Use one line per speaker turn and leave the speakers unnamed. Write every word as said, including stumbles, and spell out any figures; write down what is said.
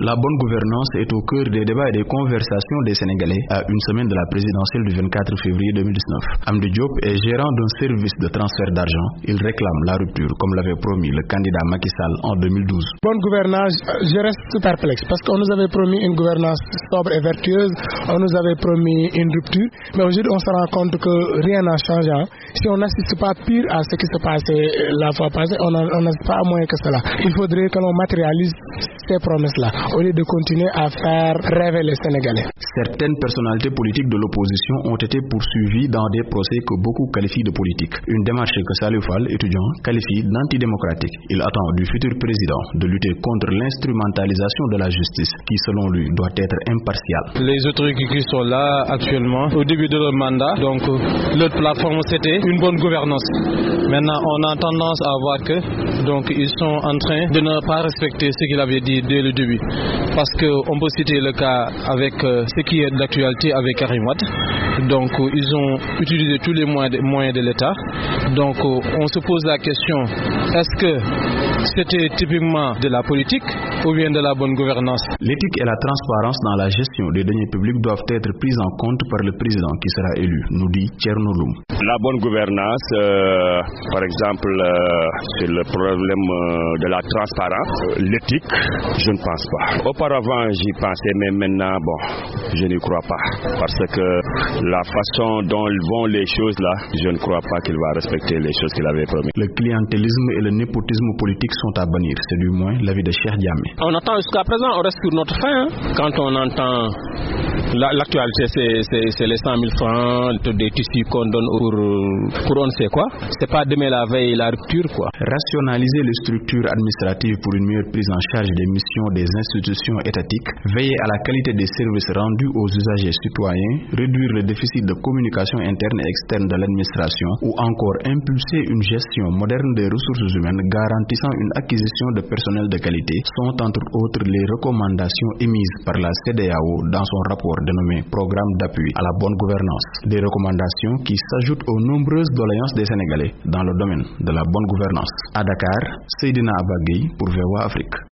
La bonne gouvernance est au cœur des débats et des conversations des Sénégalais à une semaine de la présidentielle du vingt-quatre février deux mille dix-neuf. Amdi Diop est gérant d'un service de transfert d'argent. Il réclame la rupture, comme l'avait promis le candidat Macky Sall en deux mille douze.
Bonne gouvernance, je reste perplexe parce qu'on nous avait promis une gouvernance sobre et vertueuse, on nous avait promis une rupture, mais aujourd'hui on se rend compte que rien n'a changé. Si on n'assiste pas pire à ce qui se passait la fois passée, on n'assiste pas à moins que cela. Il faudrait que l'on matérialise ces promesses-là, au lieu de continuer à faire rêver les Sénégalais.
Certaines personnalités politiques de l'opposition ont été poursuivies dans des procès que beaucoup qualifient de politiques. Une démarche que Salif Fall, étudiant, qualifie d'antidémocratique. Il attend du futur président de lutter contre l'instrumentalisation de la justice, qui selon lui doit être impartiale.
Les autorités qui sont là actuellement, au début de leur mandat, donc leur plateforme c'était une bonne gouvernance. Maintenant on a tendance à voir que donc ils sont en train de ne pas respecter ce qu'il avait dit dès le début. Parce qu'on peut citer le cas avec euh, ce qui est d'actualité avec Karim Wade. Donc euh, ils ont utilisé tous les moyens de, moyens de l'État. Donc euh, on se pose la question, est-ce que c'était typiquement de la politique ou bien de la bonne gouvernance?
L'éthique et la transparence dans la gestion des deniers publics doivent être prises en compte par le président qui sera élu, nous dit Thierno Loum.
La bonne gouvernance, euh, par exemple, euh, c'est le problème euh, de la transparence. L'éthique, je ne pense pas. Auparavant, j'y pensais, mais maintenant, bon, je n'y crois pas. Parce que la façon dont vont les choses là, je ne crois pas qu'il va respecter les choses qu'il avait promis.
Le clientélisme et le népotisme politique sont à bannir, c'est du moins l'avis de Cheikh Diamé.
On attend jusqu'à présent, on reste sur notre fin. Hein. Quand on entend l'actualité, c'est, c'est, c'est les cent mille francs des tissus qu'on donne pour, pour on ne sait quoi. C'est pas demain la veille la rupture quoi.
Rationaliser les structures administratives pour une meilleure prise en charge des missions des institutions étatiques, veiller à la qualité des services rendus aux usagers citoyens, réduire le déficit de communication interne et externe de l'administration ou encore impulser une gestion moderne des ressources humaines garantissant une acquisition de personnel de qualité sont entre autres les recommandations émises par la C E D E A O dans son rapport dénommé Programme d'appui à la bonne gouvernance. Des recommandations qui s'ajoutent aux nombreuses doléances des Sénégalais dans le domaine de la bonne gouvernance. À Dakar, Seydina Abagui pour V O A Afrique.